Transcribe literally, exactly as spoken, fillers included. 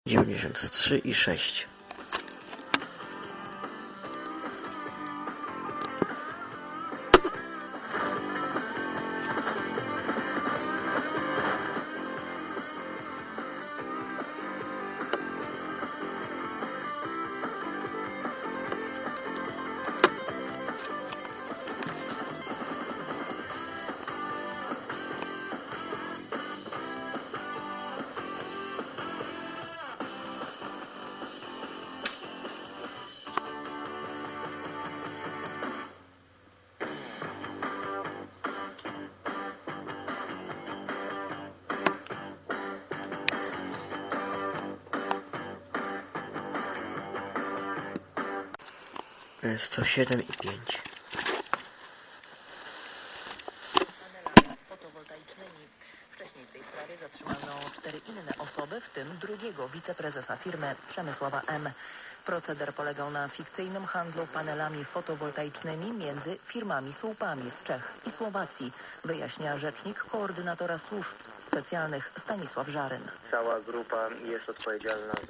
dziewięćdziesiąt trzy i sześć. sto siedem i pięć. Panelami fotowoltaicznymi. Wcześniej w tej sprawie zatrzymano cztery inne osoby, w tym drugiego wiceprezesa firmy Przemysława M. Proceder polegał na fikcyjnym handlu panelami fotowoltaicznymi między firmami słupami z Czech i Słowacji, wyjaśnia rzecznik koordynatora służb specjalnych Stanisław Żaryn. Cała grupa jest odpowiedzialna